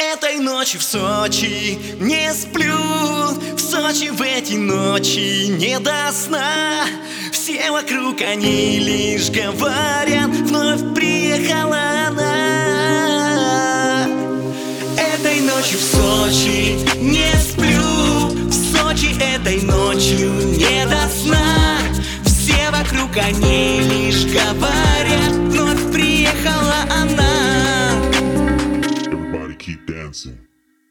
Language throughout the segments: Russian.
Этой ночью в Сочи не сплю, в Сочи в эти ночи не до сна. Все вокруг они лишь говорят: вновь приехала она. Этой ночью в Сочи не сплю, в Сочи этой ночью не до сна. Все вокруг они лишь говорят: вновь приехала она. Everybody keep dancing.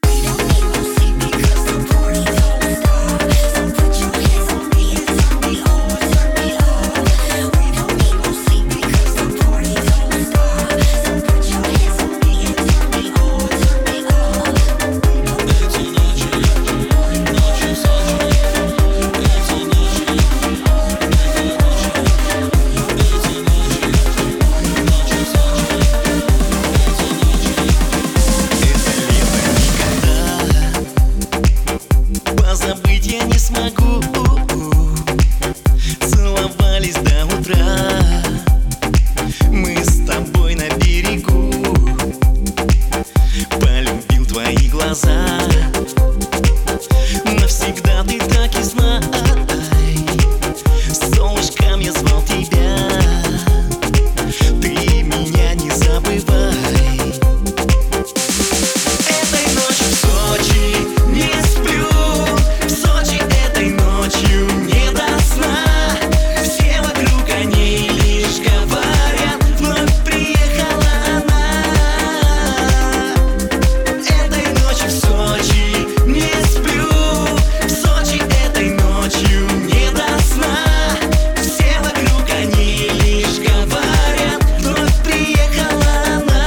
Забыть я не смогу. Целовались до утра мы с тобой на берегу. Полюбил твои глаза, навсегда ты так и знай. Солнышком я звал тебя, ты меня не забывай. Этой ночью в Сочи не сплю, в Сочи этой ночью не до сна. Все вокруг они лишь говорят: вновь приехала она. Этой ночью в Сочи не сплю, в Сочи этой ночью не до сна. Все вокруг они лишь говорят: вновь приехала она.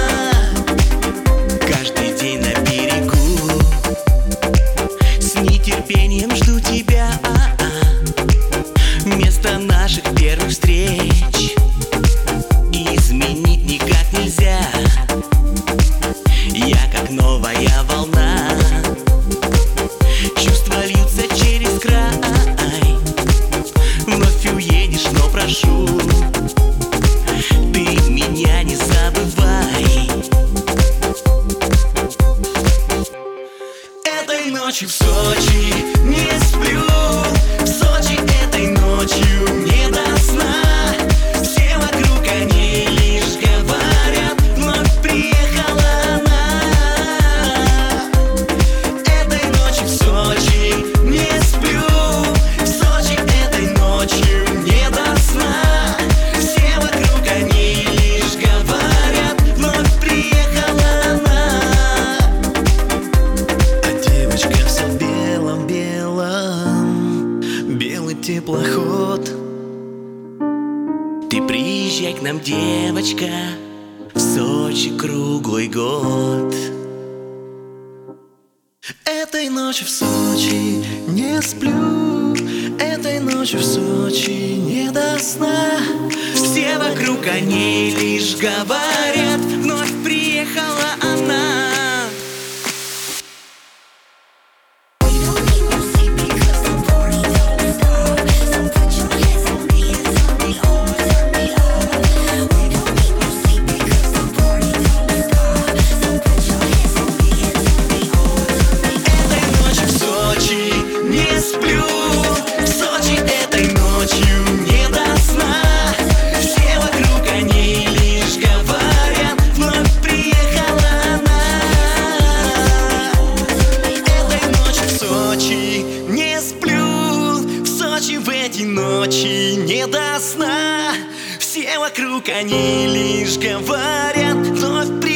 Каждый день на берегу с нетерпением жду тебя. Место наших первых встреч изменить никак нельзя. Я как новая волна, чувства льются через край. Вновь уедешь, но прошу, ты меня не забывай. Этой ночью в Сочи не сплю, в Сочи этой ночью не до сна. Все вокруг они лишь говорят: вновь приехала она. Этой ночью в Сочи не сплю, в Сочи этой ночью не до сна. Все вокруг они лишь говорят: вновь приехала она. А девочка вся в белом-белом, белый теплоход. Ты приезжай к нам, девочка, в Сочи круглый год. Этой ночью в Сочи не сплю, этой ночью в Сочи не до сна. Все вокруг они лишь говорят: вновь приехала она. Не сплю, в Сочи этой ночью не до сна. Все вокруг они лишь говорят: вновь приехала она. Этой ночью в Сочи не сплю, в Сочи в эти ночи не до сна. Все вокруг они лишь говорят: вновь приехала она.